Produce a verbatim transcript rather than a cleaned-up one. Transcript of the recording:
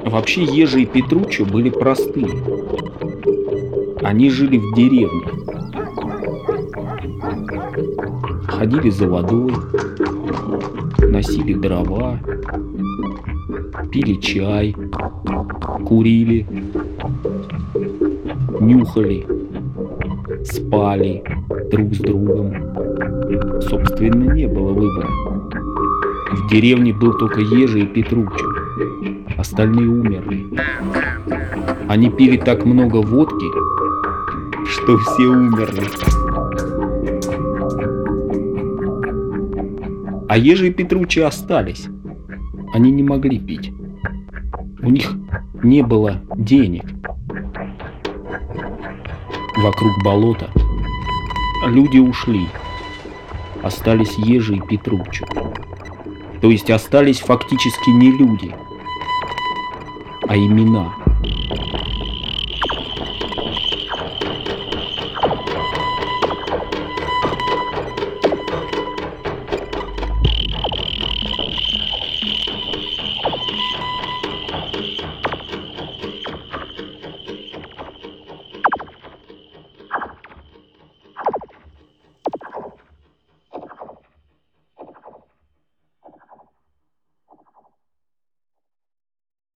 Вообще Ежи и Петруччо были простые. Они жили в деревне. Ходили за водой, носили дрова, пили чай, курили, нюхали, спали друг с другом. Собственно, не было выбора. В деревне был только Ежи и Петруччо. Остальные умерли. Они пили так много водки, что все умерли. А Ежи и Петруччо остались. Они не могли пить. У них не было денег. Вокруг болота люди ушли. Остались Ежи и Петруччо. То есть остались фактически не люди, а имена.